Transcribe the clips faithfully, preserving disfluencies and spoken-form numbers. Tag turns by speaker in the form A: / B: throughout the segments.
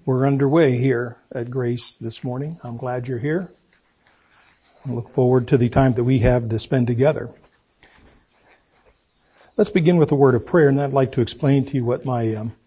A: We're underway here at Grace this morning. I'm glad you're here. I look forward to the time that we have to spend together. Let's begin with a word of prayer, and I'd like to explain to you what my um,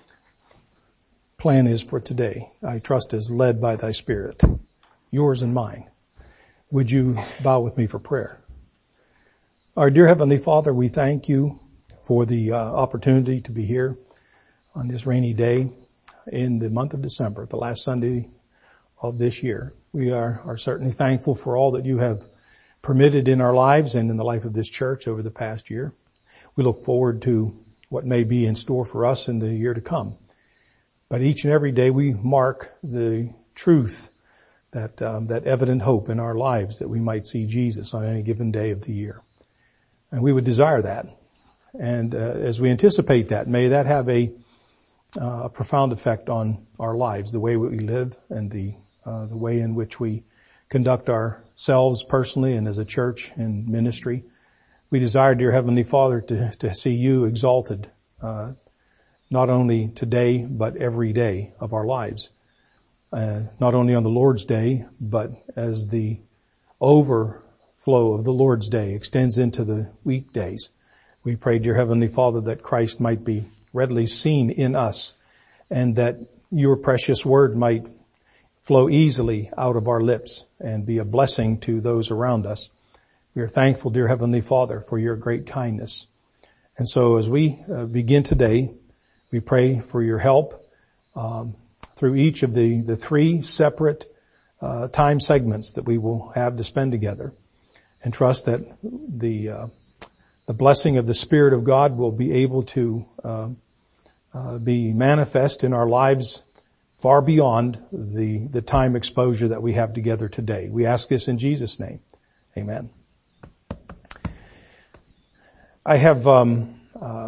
A: plan is for today. I trust is led by thy Spirit, yours and mine. Would you bow with me for prayer? Our dear Heavenly Father, we thank you for the uh, opportunity to be here on this rainy day in the month of December, the last Sunday of this year. We are, are certainly thankful for all that you have permitted in our lives and in the life of this church over the past year. We look forward to what may be in store for us in the year to come. But each and every day we mark the truth, that um, that evident hope in our lives that we might see Jesus on any given day of the year. And we would desire that. And uh, as we anticipate that, may that have a Uh, a profound effect on our lives, the way we live and the uh, the way in which we conduct ourselves personally and as a church and ministry. We desire, dear Heavenly Father, to, to see you exalted, uh, not only today, but every day of our lives. Uh, not only on the Lord's Day, but as the overflow of the Lord's Day extends into the weekdays. We pray, dear Heavenly Father, that Christ might be readily seen in us, and that your precious word might flow easily out of our lips and be a blessing to those around us. We are thankful, dear Heavenly Father, for your great kindness. And so as we uh, begin today, we pray for your help um, through each of the, the three separate uh, time segments that we will have to spend together, and trust that the uh, the blessing of the Spirit of God will be able to uh, uh, be manifest in our lives far beyond the, the time exposure that we have together today. We ask this in Jesus' name. Amen. I have um, uh,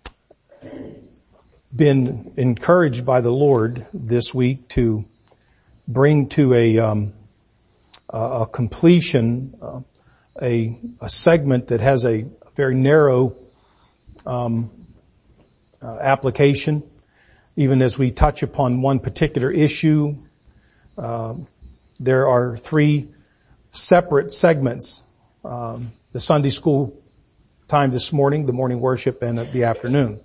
A: been encouraged by the Lord this week to bring to a, um, a completion uh, a, a segment that has a very narrow um, uh, application. Even as we touch upon one particular issue, uh, there are three separate segments. Um, the Sunday school time this morning, the morning worship, and the afternoon.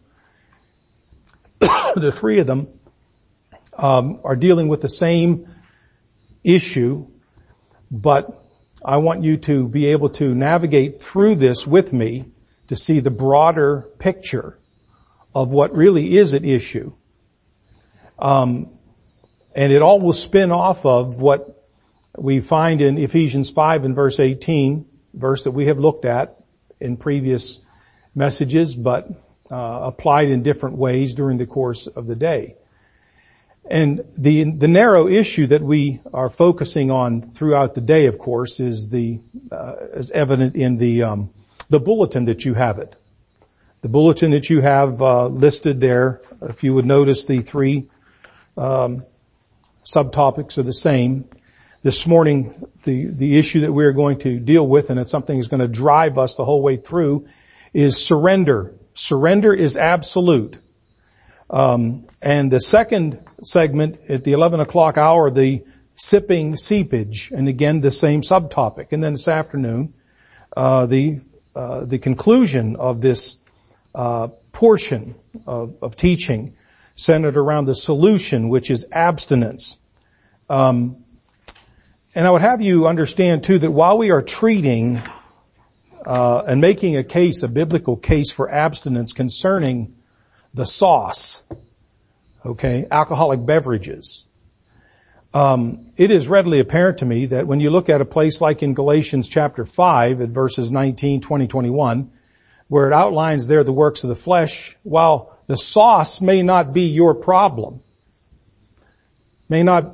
A: The three of them um, are dealing with the same issue, but I want you to be able to navigate through this with me to see the broader picture of what really is at issue. Um, and it all will spin off of what we find in Ephesians five and verse eighteen, verse that we have looked at in previous messages, but uh, applied in different ways during the course of the day. And the the narrow issue that we are focusing on throughout the day, of course, is the uh, is evident in the um, the bulletin that you have it. The bulletin that you have uh, listed there. If you would notice, the three um, subtopics are the same. This morning, the the issue that we are going to deal with, and it's something that's going to drive us the whole way through, is surrender. Surrender is absolute. Um, and the second segment at the eleven o'clock hour, the sipping seepage, and again the same subtopic. And then this afternoon, uh, the uh, the conclusion of this uh, portion of, of teaching centered around the solution, which is abstinence. Um, and I would have you understand too that while we are treating uh, and making a case, a biblical case for abstinence concerning the sauce, okay, alcoholic beverages. Um, it is readily apparent to me that when you look at a place like in Galatians chapter five at verses nineteen, twenty, twenty-one, where it outlines there the works of the flesh, while the sauce may not be your problem, may not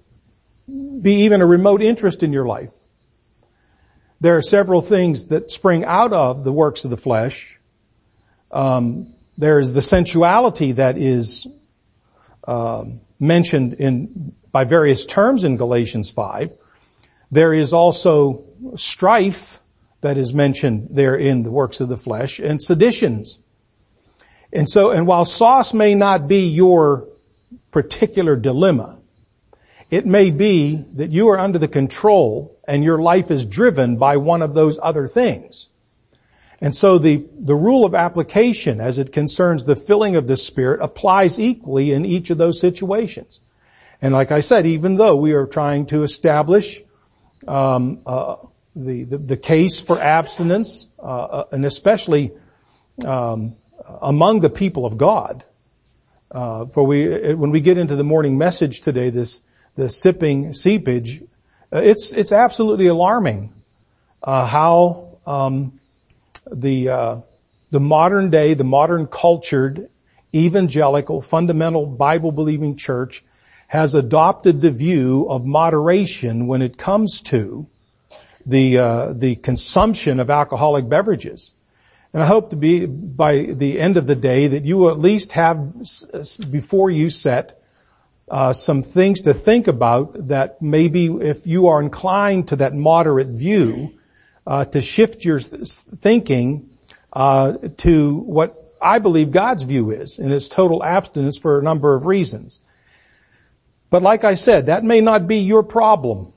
A: be even a remote interest in your life, there are several things that spring out of the works of the flesh. Um, There is the sensuality that is uh, mentioned in by various terms in Galatians five. There is also strife that is mentioned there in the works of the flesh, and seditions. And so, and while sauce may not be your particular dilemma. It may be that you are under the control and your life is driven by one of those other things. And so the, the rule of application as it concerns the filling of the Spirit applies equally in each of those situations. And like I said, even though we are trying to establish um, uh, the, the the case for abstinence, uh, and especially um, among the people of God, uh, for we when we get into the morning message today, this the sipping seepage, uh, it's it's absolutely alarming uh, how um, the uh, the modern day, the modern cultured, evangelical, fundamental Bible believing church has adopted the view of moderation when it comes to the uh, the consumption of alcoholic beverages. And I hope to be, by the end of the day, that you will at least have before you set uh, some things to think about that maybe if you are inclined to that moderate view, uh, to shift your thinking uh, to what I believe God's view is, and it's total abstinence for a number of reasons. But like I said, that may not be your problem.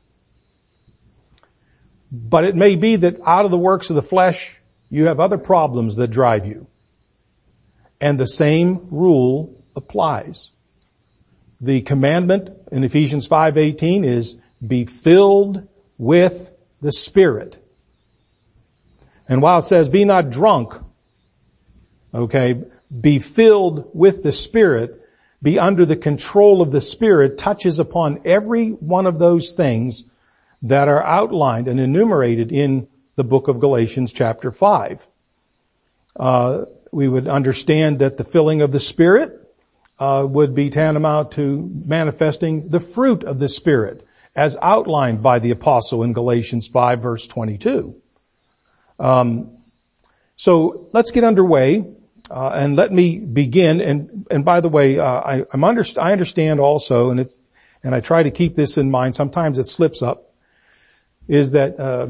A: But it may be that out of the works of the flesh, you have other problems that drive you. And the same rule applies. The commandment in Ephesians five eighteen is, be filled with the Spirit. And while it says, be not drunk, okay, be filled with the Spirit, be under the control of the Spirit, touches upon every one of those things that are outlined and enumerated in the book of Galatians chapter five. Uh, we would understand that the filling of the Spirit uh, would be tantamount to manifesting the fruit of the Spirit as outlined by the apostle in Galatians five verse twenty-two. Um, so let's get underway. Uh, and let me begin. And, and by the way, uh, I, I'm under, I understand also, and it's, and I try to keep this in mind. Sometimes it slips up. Is that uh,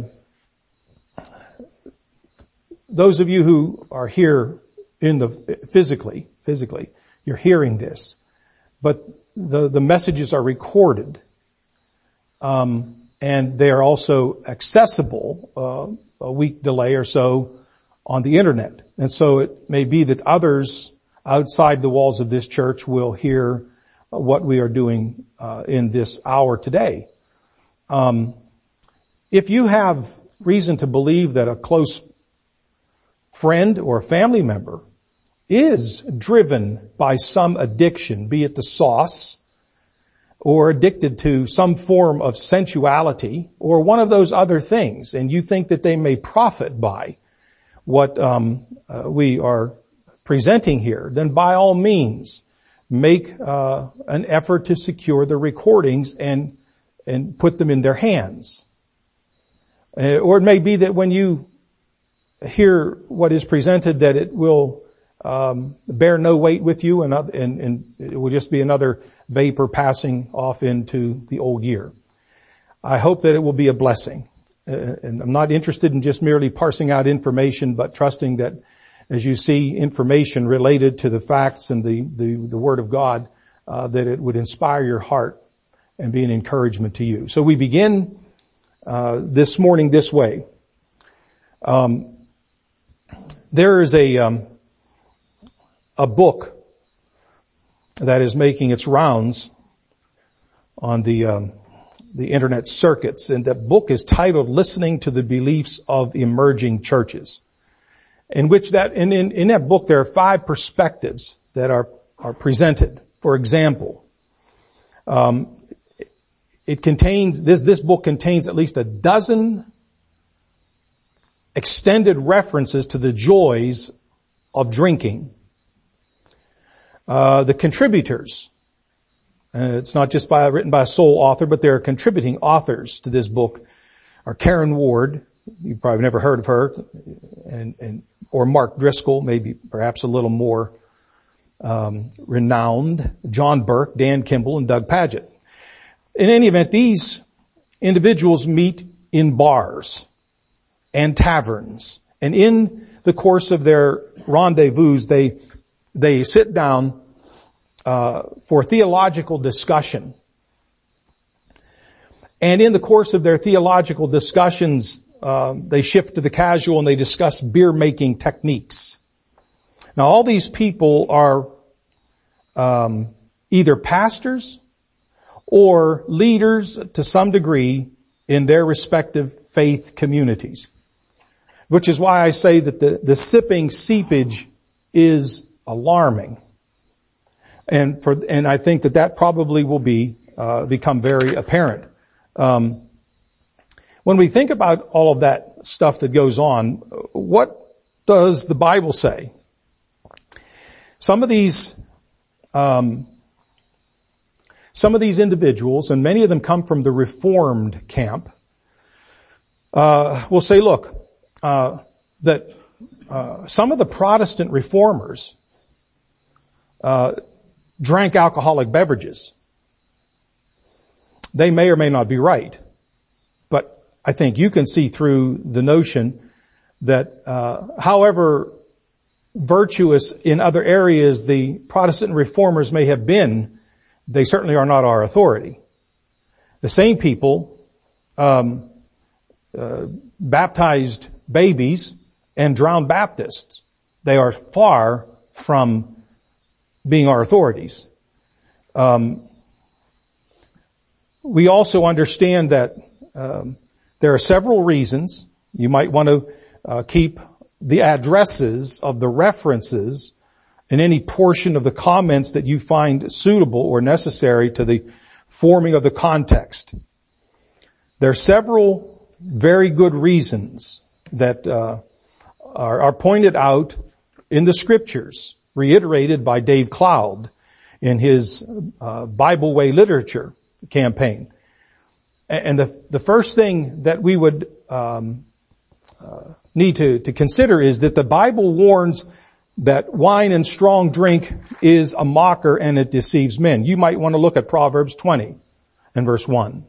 A: those of you who are here in the physically, physically, you're hearing this, but the the messages are recorded, um, and they are also accessible uh, a week delay or so on the internet. And so it may be that others outside the walls of this church will hear what we are doing uh, in this hour today. Um, if you have reason to believe that a close friend or a family member is driven by some addiction, be it the sauce, or addicted to some form of sensuality, or one of those other things, and you think that they may profit by what um, uh, we are presenting here, then by all means make uh, an effort to secure the recordings and and put them in their hands. Uh, or it may be that when you hear what is presented, that it will um, bear no weight with you, and, and, and it will just be another vapor passing off into the old year. I hope that it will be a blessing. Uh, and I'm not interested in just merely parsing out information, but trusting that as you see information related to the facts and the, the, the Word of God, uh, that it would inspire your heart and be an encouragement to you. So we begin uh, this morning this way. Um, there is a um, a book that is making its rounds on the um, the internet circuits, and that book is titled "Listening to the Beliefs of Emerging Churches," in which that in, in, in that book there are five perspectives that are are presented. For example, um, it contains this this book contains at least a dozen extended references to the joys of drinking. Uh, the contributors. Uh, it's not just by, written by a sole author, but there are contributing authors to this book are Karen Ward, you've probably never heard of her, and, and or Mark Driscoll, maybe perhaps a little more um, renowned, John Burke, Dan Kimball, and Doug Pagitt. In any event, these individuals meet in bars and taverns, and in the course of their rendezvous, they they sit down uh, for theological discussion. And in the course of their theological discussions, uh, they shift to the casual and they discuss beer making techniques. Now all these people are um, either pastors or leaders to some degree in their respective faith communities. Which is why I say that the, the sipping seepage is alarming. And for, and I think that that probably will be, uh, become very apparent. Um, when we think about all of that stuff that goes on, what does the Bible say? Some of these, um, some of these individuals, and many of them come from the Reformed camp, uh, will say, look, uh, that, uh, some of the Protestant reformers, uh, drank alcoholic beverages. They may or may not be right, but I think you can see through the notion that, uh, however virtuous in other areas the Protestant reformers may have been, they certainly are not our authority. The same people, um, uh, baptized babies and drowned Baptists. They are far from being our authorities. Um, we also understand that um, there are several reasons. You might want to uh, keep the addresses of the references in any portion of the comments that you find suitable or necessary to the forming of the context. There are several very good reasons that uh, are, are pointed out in the scriptures, reiterated by Dave Cloud in his uh, Bible Way Literature campaign. And the, the first thing that we would um, uh, need to, to consider is that the Bible warns that wine and strong drink is a mocker and it deceives men. You might want to look at Proverbs twenty and verse one.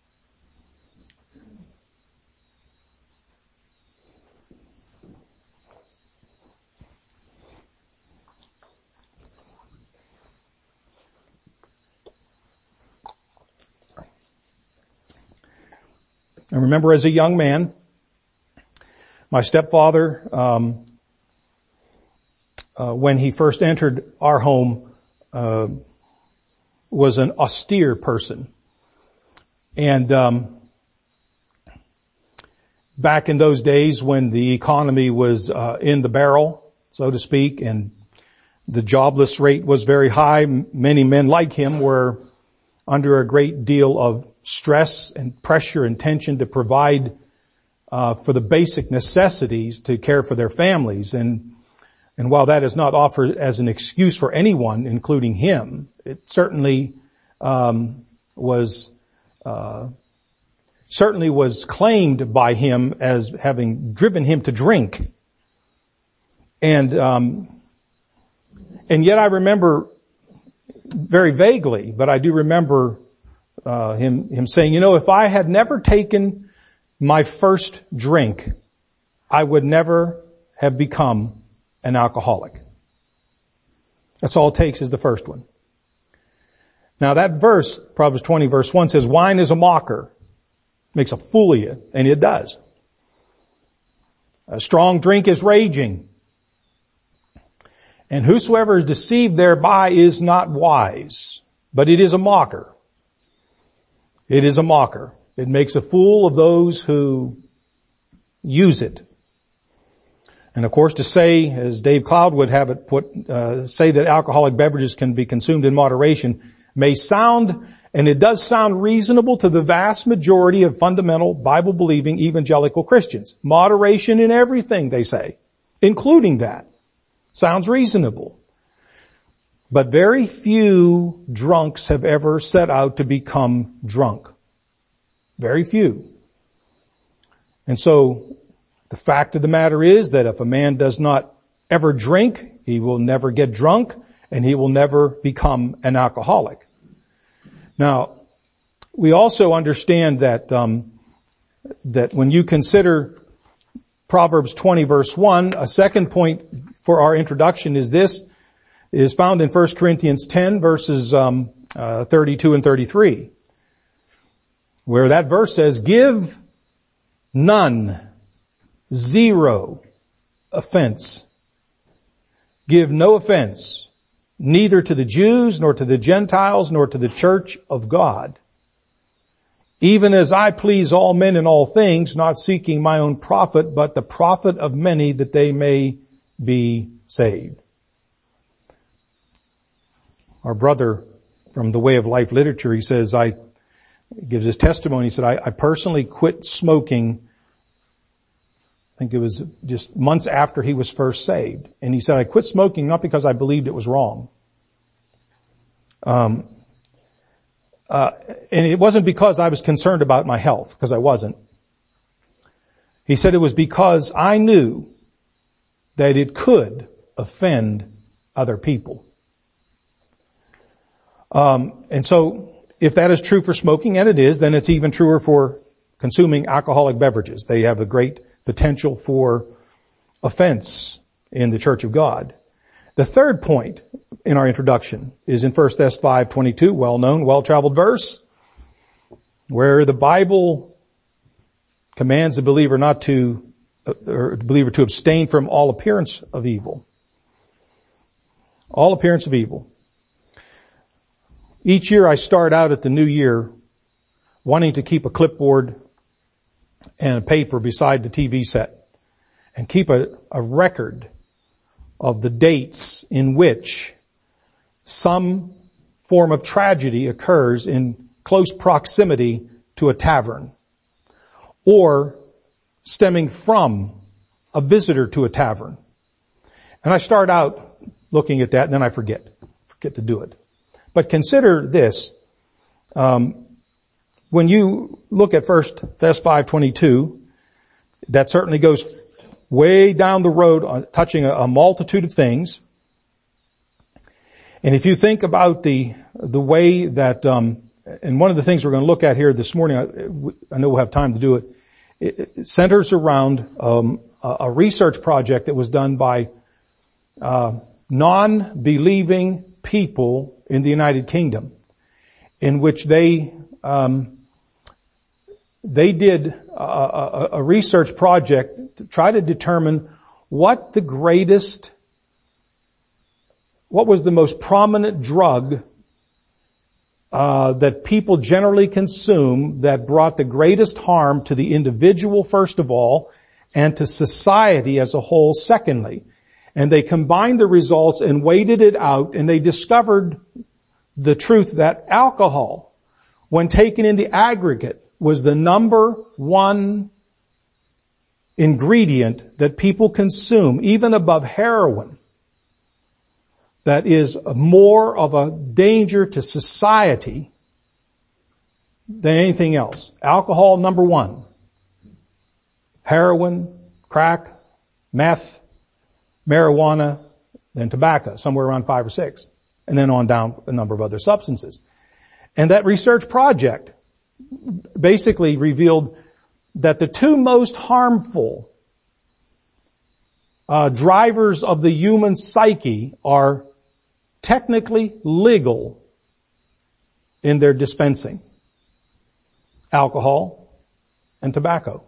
A: I remember as a young man, my stepfather, um, uh, when he first entered our home, uh, was an austere person. And um, back in those days when the economy was uh, in the barrel, so to speak, and the jobless rate was very high, many men like him were under a great deal of stress and pressure and tension to provide uh, for the basic necessities to care for their families. And and while that is not offered as an excuse for anyone, including him, it certainly um, was uh, certainly was claimed by him as having driven him to drink. And um, and yet I remember very vaguely, but I do remember Uh, him, him saying, you know, if I had never taken my first drink, I would never have become an alcoholic. That's all it takes is the first one. Now that verse, Proverbs twenty verse one says, wine is a mocker, makes a fool of you, and it does. A strong drink is raging, and whosoever is deceived thereby is not wise, but it is a mocker. It is a mocker. It makes a fool of those who use it. And of course to say, as Dave Cloud would have it put, uh, say that alcoholic beverages can be consumed in moderation may sound, and it does sound reasonable to the vast majority of fundamental Bible-believing evangelical Christians. Moderation in everything, they say, including that. Sounds reasonable. But very few drunks have ever set out to become drunk. Very few. And so the fact of the matter is that if a man does not ever drink, he will never get drunk and he will never become an alcoholic. Now, we also understand that um, that when you consider Proverbs twenty verse one, a second point for our introduction is this, is found in First Corinthians ten, verses um, uh, thirty-two and thirty-three, where that verse says, give none, zero offense. Give no offense, neither to the Jews, nor to the Gentiles, nor to the church of God. Even as I please all men in all things, not seeking my own profit, but the profit of many, that they may be saved. Our brother from the Way of Life literature, he says, I, gives his testimony, he said, I, I personally quit smoking, I think it was just months after he was first saved. And he said, I quit smoking not because I believed it was wrong. Um, uh, and it wasn't because I was concerned about my health, because I wasn't. He said it was because I knew that it could offend other people. Um, and so if that is true for smoking, and it is, then it's even truer for consuming alcoholic beverages. They have a great potential for offense in the Church of God. The third point in our introduction is in First Thessalonians five twenty-two, well-known, well-traveled verse, where the Bible commands the believer not to, or the believer to abstain from all appearance of evil. All appearance of evil. Each year I start out at the new year wanting to keep a clipboard and a paper beside the T V set and keep a, a record of the dates in which some form of tragedy occurs in close proximity to a tavern, or stemming from a visitor to a tavern. And I start out looking at that, and then I forget, forget to do it. But consider this, um, when you look at First Thessalonians five twenty-two, that certainly goes way down the road on touching a, a multitude of things. And if you think about the the way that, um, and one of the things we're going to look at here this morning, I, I know we'll have time to do it, it, it centers around um, a, a research project that was done by uh, non-believing people in the United Kingdom, in which they um, they did a, a, a research project to try to determine what the greatest, what was the most prominent drug uh, that people generally consume that brought the greatest harm to the individual, first of all, and to society as a whole, secondly. And they combined the results and weighted it out, and they discovered the truth that alcohol, when taken in the aggregate, was the number one ingredient that people consume, even above heroin, that is more of a danger to society than anything else. Alcohol, number one. Heroin, crack, meth, marijuana, then tobacco, somewhere around five or six, and then on down a number of other substances. And that research project basically revealed that the two most harmful uh, drivers of the human psyche are technically legal in their dispensing: alcohol and tobacco.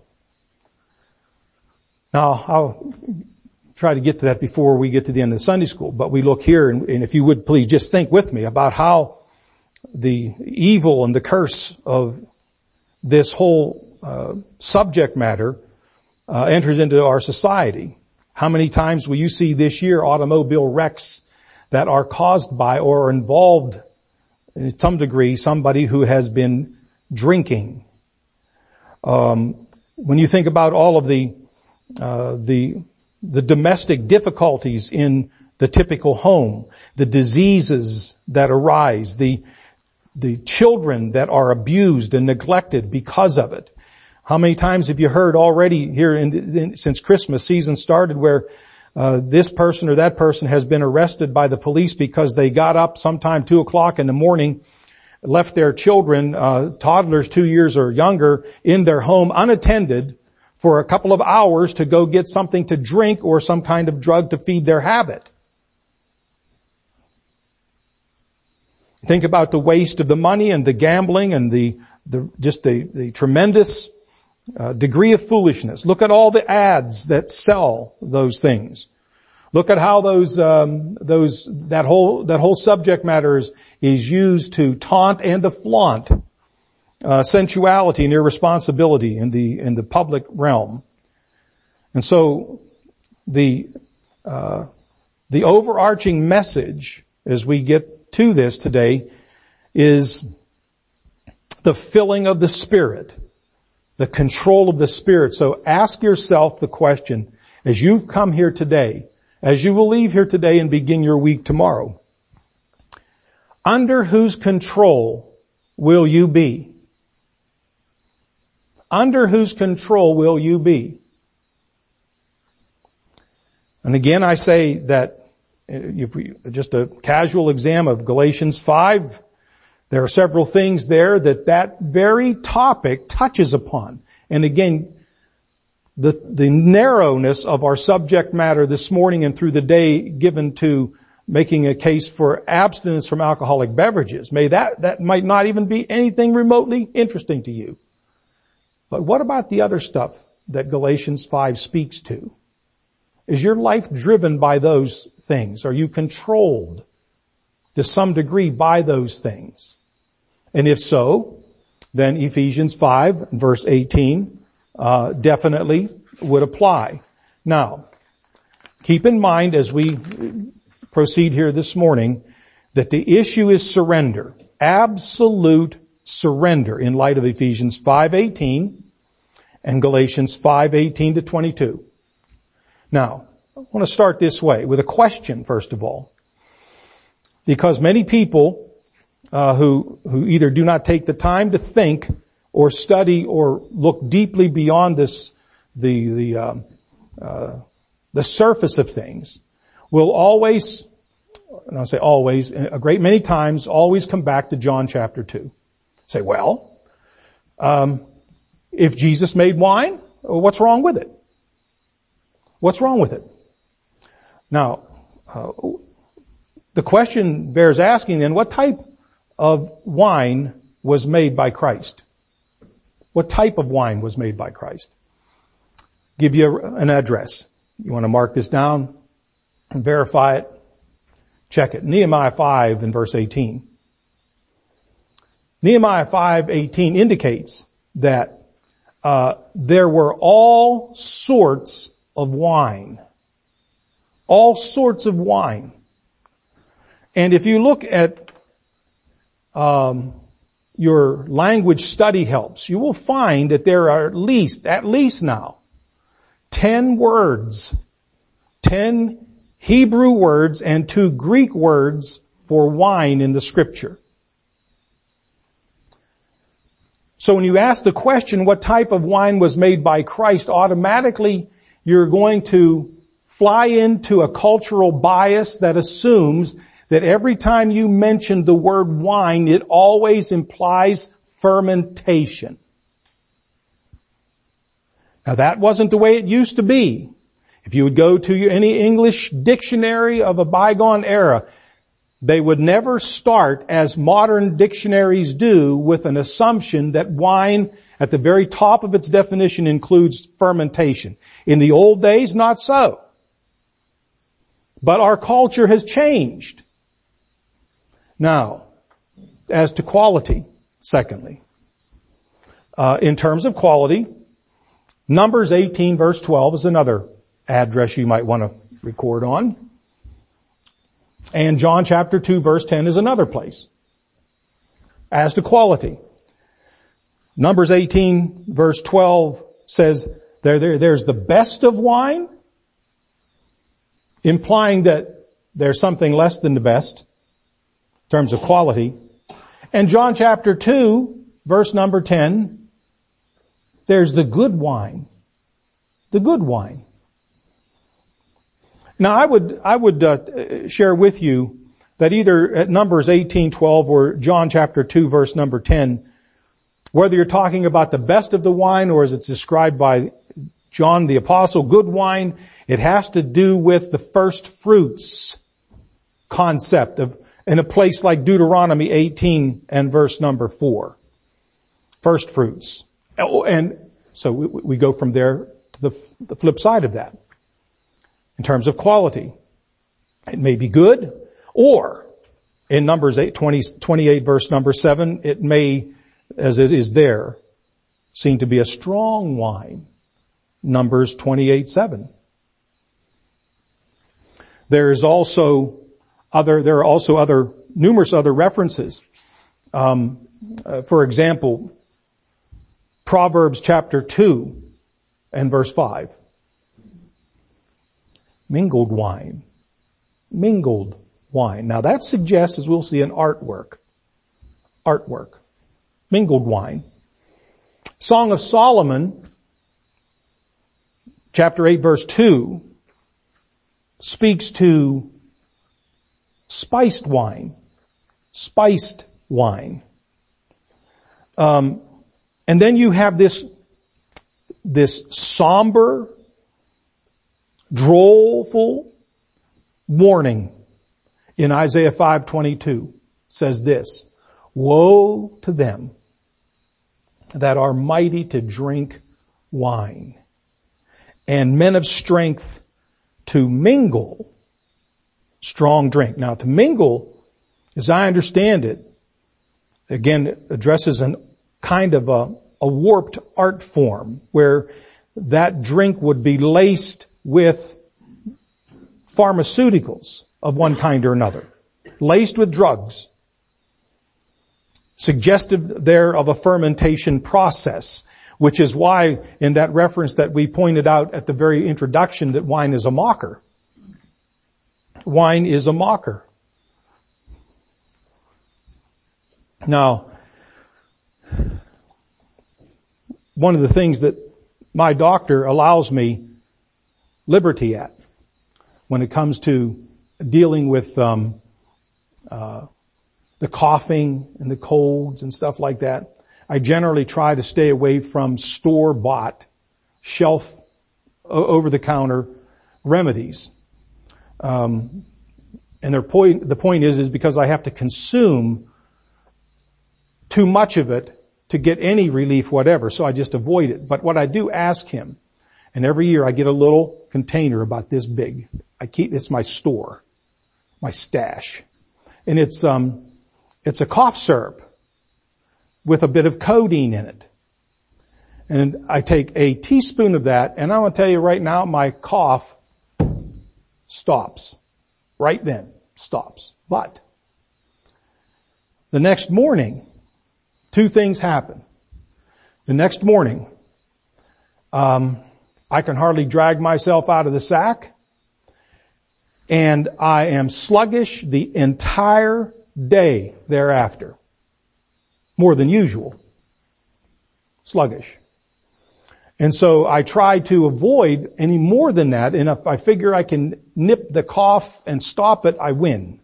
A: Now, I'll try to get to that before we get to the end of the Sunday school, but we look here, and, and if you would please just think with me about how the evil and the curse of this whole uh, subject matter uh, enters into our society. How many times will you see this year automobile wrecks that are caused by or are involved in some degree somebody who has been drinking? Um, when you think about all of the uh, the the domestic difficulties in the typical home, the diseases that arise, the the children that are abused and neglected because of it. How many times have you heard already here in, in, since Christmas season started where uh, this person or that person has been arrested by the police because they got up sometime two o'clock in the morning, left their children, uh, toddlers two years or younger, in their home unattended for a couple of hours to go get something to drink or some kind of drug to feed their habit. Think about the waste of the money and the gambling and the, the just the, the tremendous uh, degree of foolishness. Look at all the ads that sell those things. Look at how those, um, those, that whole, that whole subject matter is, is used to taunt and to flaunt, uh, sensuality and irresponsibility in the, in the public realm. And so, the, uh, the overarching message as we get to this today is the filling of the Spirit, the control of the Spirit. So ask yourself the question, as you've come here today, as you will leave here today and begin your week tomorrow, under whose control will you be? Under whose control will you be? And again, I say that if we, just a casual exam of Galatians five, there are several things there that that very topic touches upon. And again, The, the narrowness of our subject matter this morning and through the day given to making a case for abstinence from alcoholic beverages, may that, that might not even be anything remotely interesting to you. But what about the other stuff that Galatians five speaks to? Is your life driven by those things? Are you controlled to some degree by those things? And if so, then Ephesians five verse eighteen Uh, definitely would apply. Now, keep in mind as we proceed here this morning that the issue is surrender. Absolute surrender in light of Ephesians five eighteen and Galatians five eighteen to twenty-two. Now, I want to start this way with a question first of all. Because many people uh, who who either do not take the time to think or study or look deeply beyond this, the, the, uh, uh, the surface of things, will always, and I'll say always, a great many times, always come back to John chapter two. Say, well, um, if Jesus made wine, what's wrong with it? What's wrong with it? Now, uh, the question bears asking then, what type of wine was made by Christ? What type of wine was made by Christ? Give you an address. You want to mark this down and verify it. Check it. Nehemiah five and verse eighteen. Nehemiah five eighteen indicates that uh, there were all sorts of wine. All sorts of wine. And if you look at um your language study helps, you will find that there are at least, at least now, ten words, ten Hebrew words and two Greek words for wine in the scripture. So when you ask the question, what type of wine was made by Christ, automatically you're going to fly into a cultural bias that assumes that every time you mention the word wine, it always implies fermentation. Now that wasn't the way it used to be. If you would go to any English dictionary of a bygone era, they would never start as modern dictionaries do with an assumption that wine at the very top of its definition includes fermentation. In the old days, not so. But our culture has changed. Now, as to quality, secondly, uh, in terms of quality, Numbers eighteen verse twelve is another address you might want to record on. And John chapter two verse ten is another place. As to quality, Numbers eighteen verse twelve says there, there, there's the best of wine, implying that there's something less than the best in terms of quality. And John chapter two, verse number ten, there's the good wine. The good wine. Now I would, I would uh, share with you that either at Numbers eighteen twelve or John chapter two, verse number ten, whether you're talking about the best of the wine or as it's described by John the Apostle, good wine, it has to do with the first fruits concept of in a place like Deuteronomy eighteen and verse number four. First fruits. And so we, we go from there to the, the flip side of that. In terms of quality, it may be good, or in Numbers eight, twenty, twenty-eight verse number seven, it may, as it is there, seem to be a strong wine. Numbers twenty-eight seven. There is also other, there are also other, numerous other references. Um, uh, for example, Proverbs chapter two and verse five. Mingled wine. Mingled wine. Now that suggests, as we'll see, an artwork. Artwork. Mingled wine. Song of Solomon, chapter eight verse two, speaks to spiced wine. Spiced wine. Um, and then you have this, this somber, drollful warning in Isaiah five twenty-two. Says this, woe to them that are mighty to drink wine, and men of strength to mingle strong drink. Now to mingle, as I understand it, again addresses an kind of a, a warped art form where that drink would be laced with pharmaceuticals of one kind or another, laced with drugs, suggestive there of a fermentation process, which is why in that reference that we pointed out at the very introduction that wine is a mocker. Wine is a mocker. Now, one of the things that my doctor allows me liberty at when it comes to dealing with um, uh, the coughing and the colds and stuff like that, I generally try to stay away from store-bought, shelf, over-the-counter remedies. Um, and their point, the point is, is because I have to consume too much of it to get any relief whatever, so I just avoid it. But what I do ask him, and every year I get a little container about this big. I keep, it's my store, my stash. And it's, um, it's a cough syrup with a bit of codeine in it. And I take a teaspoon of that, and I'm going to tell you right now, my cough stops. Right then, stops. But the next morning, two things happen. The next morning, um, I can hardly drag myself out of the sack, and I am sluggish the entire day thereafter. More than usual. Sluggish. And so I try to avoid any more than that, and if I figure I can nip the cough and stop it, I win.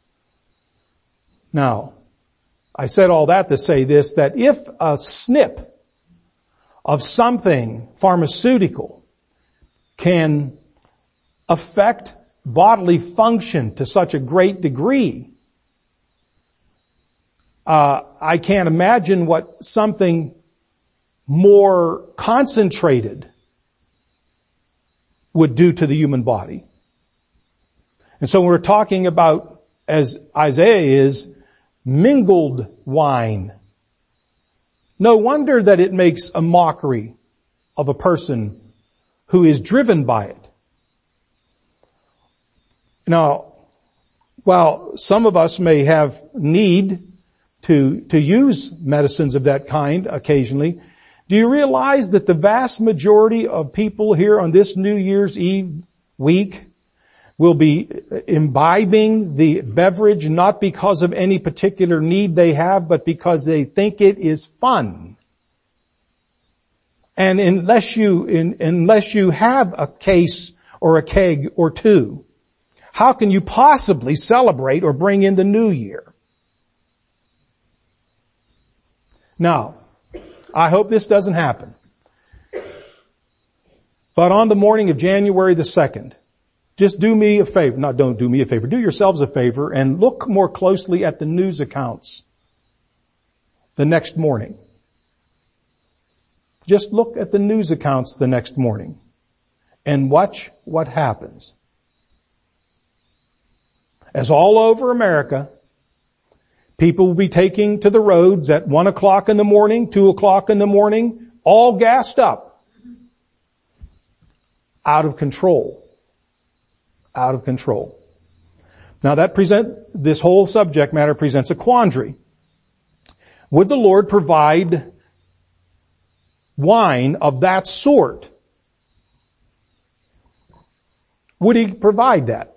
A: Now, I said all that to say this, that if a snip of something pharmaceutical can affect bodily function to such a great degree, uh, I can't imagine what something more concentrated would do to the human body. And so we're talking about, as Isaiah is, mingled wine. No wonder that it makes a mockery of a person who is driven by it. Now, while some of us may have need to, to use medicines of that kind occasionally, do you realize that the vast majority of people here on this New Year's Eve week will be imbibing the beverage not because of any particular need they have, but because they think it is fun? And unless you, in, unless you have a case or a keg or two, how can you possibly celebrate or bring in the new year? Now, I hope this doesn't happen. But on the morning of January the second, just do me a favor. Not don't do me a favor. Do yourselves a favor and look more closely at the news accounts the next morning. Just look at the news accounts the next morning and watch what happens. As all over America, people will be taking to the roads at one o'clock in the morning, two o'clock in the morning, all gassed up. Out of control. Out of control. Now that present, this whole subject matter presents a quandary. Would the Lord provide wine of that sort? Would He provide that?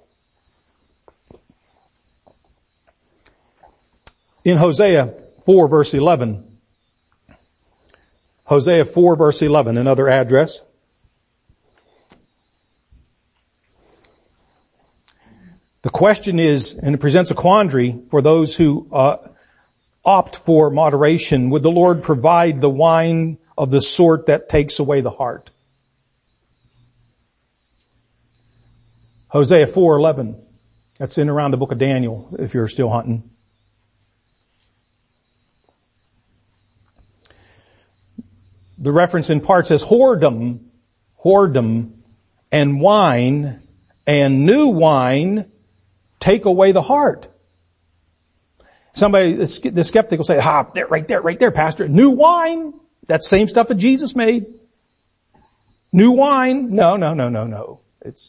A: In Hosea four verse eleven, Hosea four verse eleven, another address. The question is, and it presents a quandary for those who uh, opt for moderation, would the Lord provide the wine of the sort that takes away the heart? Hosea four eleven. That's in around the book of Daniel, if you're still hunting. The reference in part says whoredom, whoredom, and wine, and new wine take away the heart. Somebody, the skeptic will say, ah, there, right there, right there, Pastor. New wine. That same stuff that Jesus made. New wine. No, no, no, no, no. It's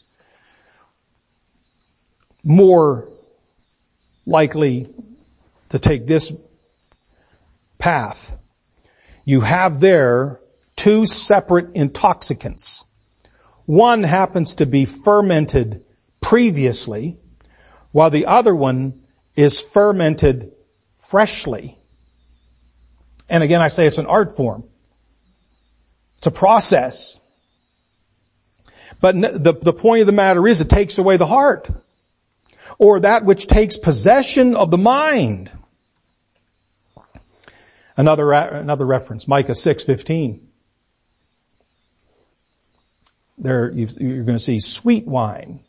A: more likely to take this path. You have there two separate intoxicants. One happens to be fermented previously, while the other one is fermented freshly. And again, I say it's an art form. It's a process. But the, the point of the matter is it takes away the heart, or that which takes possession of the mind. Another, another reference, Micah six fifteen. There, you're going to see sweet wine.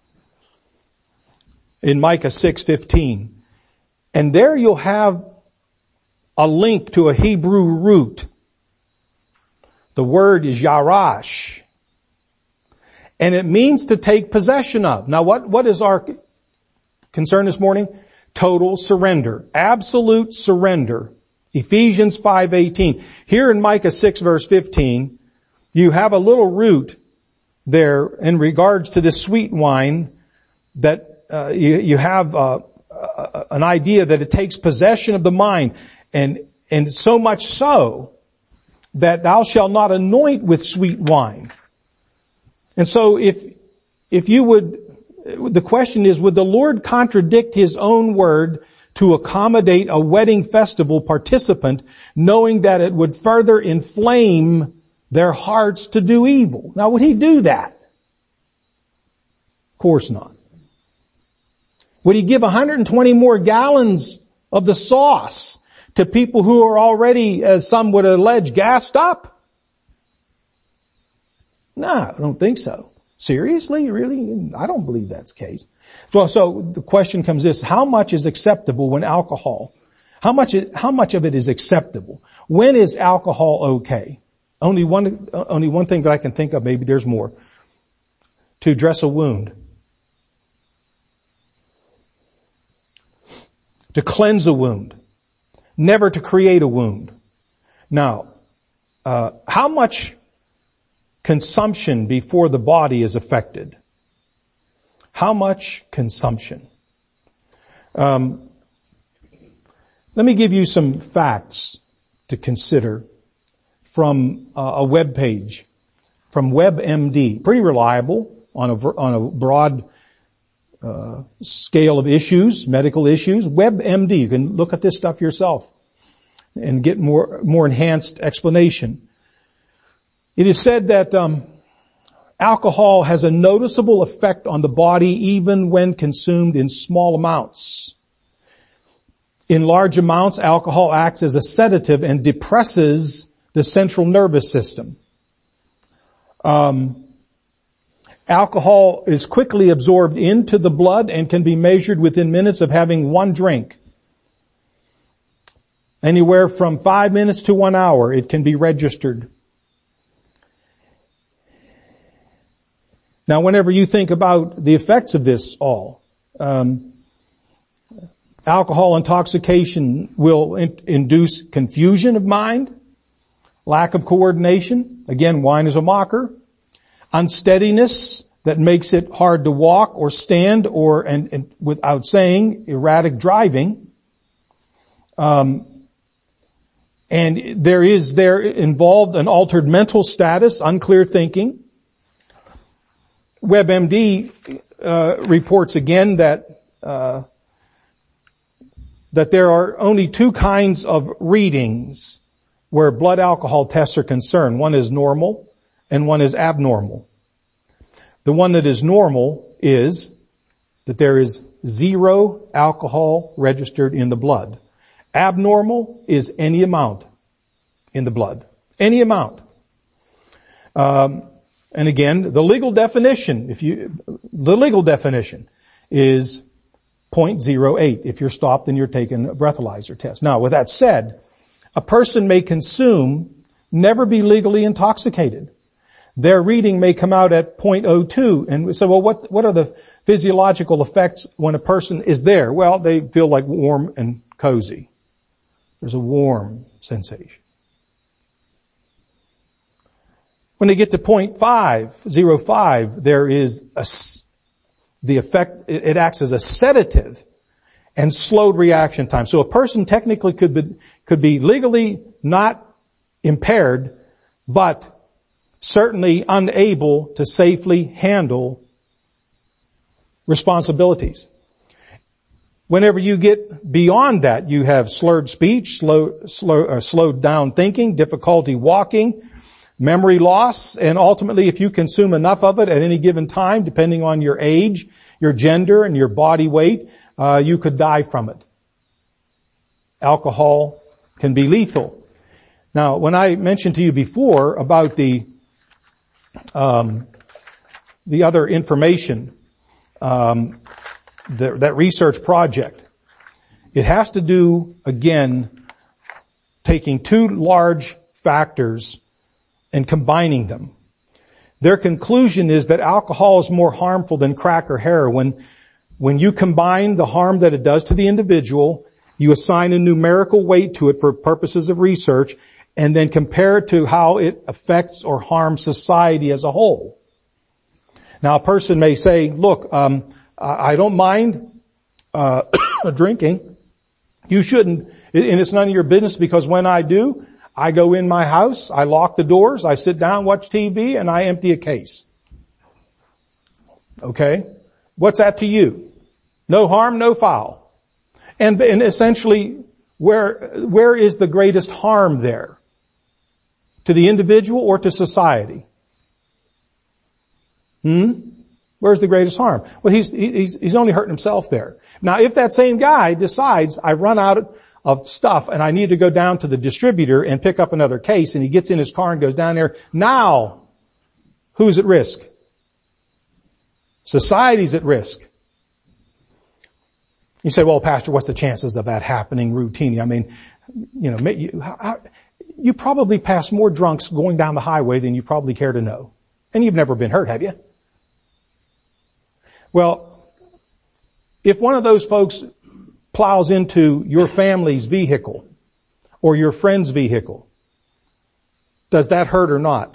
A: In Micah six fifteen. And there you'll have a link to a Hebrew root. The word is yarash. And it means to take possession of. Now what, what is our concern this morning? Total surrender. Absolute surrender. Ephesians five eighteen. Here in Micah six verse fifteen, you have a little root there in regards to this sweet wine that Uh, you, you have uh, uh, an idea that it takes possession of the mind, and and so much so that thou shalt not anoint with sweet wine. And so if if you would, the question is, would the Lord contradict His own word to accommodate a wedding festival participant, knowing that it would further inflame their hearts to do evil? Now, would He do that? Of course not. Would He give one hundred twenty more gallons of the sauce to people who are already, as some would allege, gassed up? No, I don't think so. Seriously? Really? I don't believe that's the case. Well, so the question comes this: how much is acceptable when alcohol? How much? How much of it is acceptable? When is alcohol okay? Only one. Only one thing that I can think of. Maybe there's more. To dress a wound. To cleanse a wound, never to create a wound. Now, uh, how much consumption before the body is affected? How much consumption? Um, let me give you some facts to consider from uh, a web page from WebMD, pretty reliable on a on a broad Uh, scale of issues, medical issues. WebMD, you can look at this stuff yourself and get more more enhanced explanation. It is said that um, alcohol has a noticeable effect on the body even when consumed in small amounts. In large amounts, alcohol acts as a sedative and depresses the central nervous system. Um, Alcohol is quickly absorbed into the blood and can be measured within minutes of having one drink. Anywhere from five minutes to one hour, it can be registered. Now, whenever you think about the effects of this all, um, alcohol intoxication will in- induce confusion of mind, lack of coordination. Again, wine is a mocker. Unsteadiness that makes it hard to walk or stand, or and, and without saying, erratic driving. Um, and there is there involved an altered mental status, unclear thinking. WebMD uh, reports again that uh, that there are only two kinds of readings where blood alcohol tests are concerned. One is normal and one is abnormal. The one that is normal is that there is zero alcohol registered in the blood. Abnormal is any amount in the blood. Any amount. Um, and again, the legal definition, if you, the legal definition is zero point zero eight. If you're stopped, then you're taking a breathalyzer test. Now, with that said, a person may consume, never be legally intoxicated. Their reading may come out at zero point zero two. And we say, well, what, what are the physiological effects when a person is there? Well, they feel like warm and cozy. There's a warm sensation. When they get to zero point five, zero five, there is a, the effect, it, it acts as a sedative and slowed reaction time. So a person technically could be, could be legally not impaired, but certainly unable to safely handle responsibilities. Whenever you get beyond that, you have slurred speech, slow, slow, uh, slowed down thinking, difficulty walking, memory loss, and ultimately if you consume enough of it at any given time, depending on your age, your gender, and your body weight, uh, you could die from it. Alcohol can be lethal. Now, when I mentioned to you before about the um, the other information, um, the, that research project, it has to do, again, taking two large factors and combining them. Their conclusion is that alcohol is more harmful than crack or heroin. When you combine the harm that it does to the individual, you assign a numerical weight to it for purposes of research, and then compare it to how it affects or harms society as a whole. Now, a person may say, look, um, I don't mind uh drinking. You shouldn't, and it's none of your business, because when I do, I go in my house, I lock the doors, I sit down, watch T V, and I empty a case. Okay? What's that to you? No harm, no foul. And, and essentially, where, where is the greatest harm there? To the individual or to society? Hmm? Where's the greatest harm? Well, he's, he's, he's only hurting himself there. Now, if that same guy decides, I run out of stuff and I need to go down to the distributor and pick up another case, and he gets in his car and goes down there, now, who's at risk? Society's at risk. You say, well, Pastor, what's the chances of that happening routinely? I mean, you know, you, how, you probably pass more drunks going down the highway than you probably care to know. And you've never been hurt, have you? Well, if one of those folks plows into your family's vehicle or your friend's vehicle, does that hurt or not?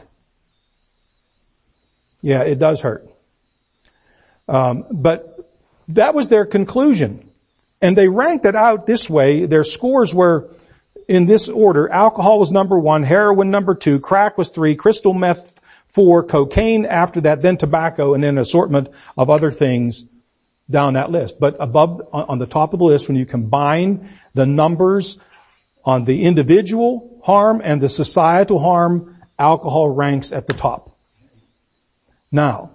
A: Yeah, it does hurt. Um, but that was their conclusion. And they ranked it out this way. Their scores were in this order. Alcohol was number one, heroin number two, crack was three, crystal meth four, cocaine after that, then tobacco, and then an assortment of other things down that list. But above, on the top of the list, when you combine the numbers on the individual harm and the societal harm, alcohol ranks at the top. Now,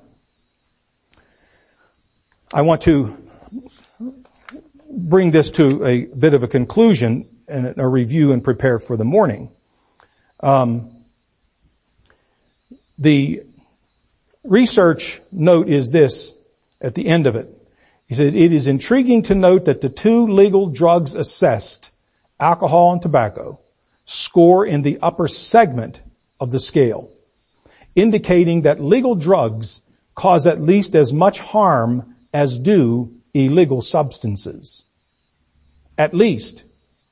A: I want to bring this to a bit of a conclusion and a review and prepare for the morning. Um, the research note is this at the end of it. He said, it is intriguing to note that the two legal drugs assessed, alcohol and tobacco, score in the upper segment of the scale, indicating that legal drugs cause at least as much harm as do illegal substances. At least.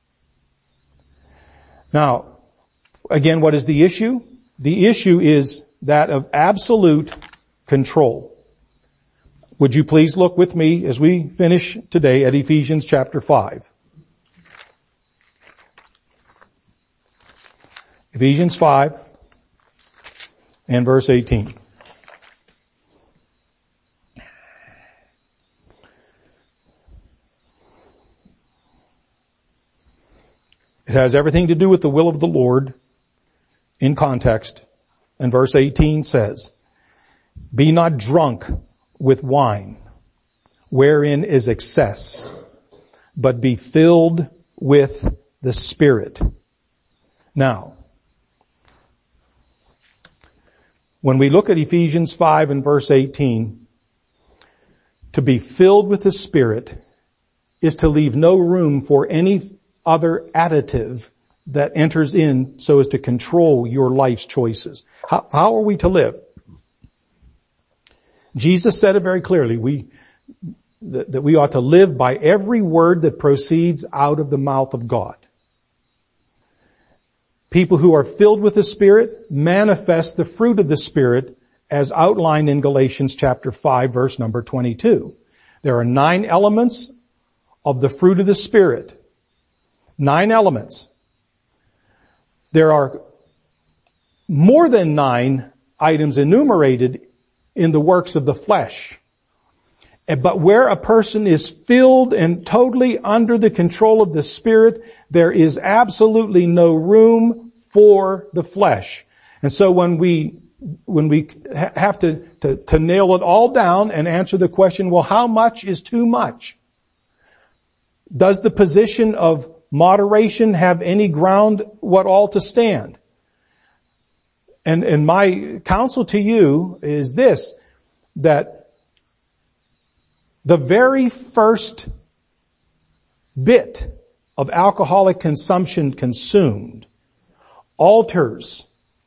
A: Now, again, what is the issue? The issue is that of absolute control. Would you please look with me as we finish today at Ephesians chapter five. Ephesians five and verse eighteen. It has everything to do with the will of the Lord in context. And verse eighteen says, be not drunk with wine, wherein is excess, but be filled with the Spirit. Now, when we look at Ephesians five and verse eighteen, to be filled with the Spirit is to leave no room for any other additive that enters in so as to control your life's choices. How, how are we to live? Jesus said it very clearly, we, that, that we ought to live by every word that proceeds out of the mouth of God. People who are filled with the Spirit manifest the fruit of the Spirit as outlined in Galatians chapter five, verse number twenty-two. There are nine elements of the fruit of the Spirit. Nine elements. There are more than nine items enumerated in the works of the flesh. But where a person is filled and totally under the control of the Spirit, there is absolutely no room for the flesh. And so when we, when we have to, to, to nail it all down and answer the question, well, how much is too much? Does the position of moderation have any ground what all to stand? And, and my counsel to you is this, that the very first bit of alcoholic consumption consumed alters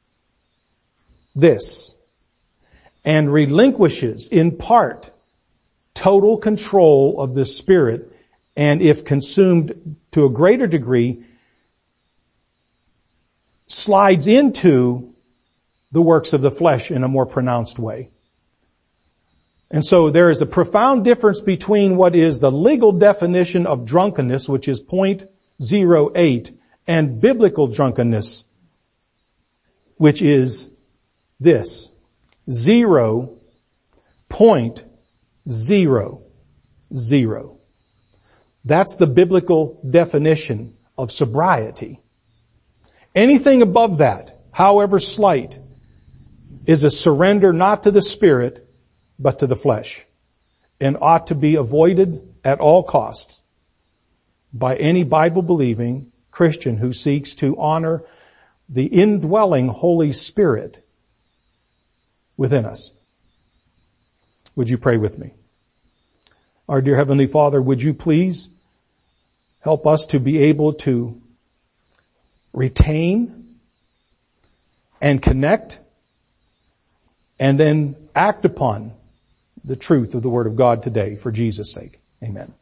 A: this and relinquishes in part total control of the Spirit, and if consumed to a greater degree, slides into the works of the flesh in a more pronounced way. And so there is a profound difference between what is the legal definition of drunkenness, which is zero point zero eight, and biblical drunkenness, which is this, zero point zero zero. That's the biblical definition of sobriety. Anything above that, however slight, is a surrender not to the Spirit, but to the flesh, and ought to be avoided at all costs by any Bible-believing Christian who seeks to honor the indwelling Holy Spirit within us. Would you pray with me? Our dear Heavenly Father, would you please help us to be able to retain and connect and then act upon the truth of the Word of God today for Jesus' sake. Amen.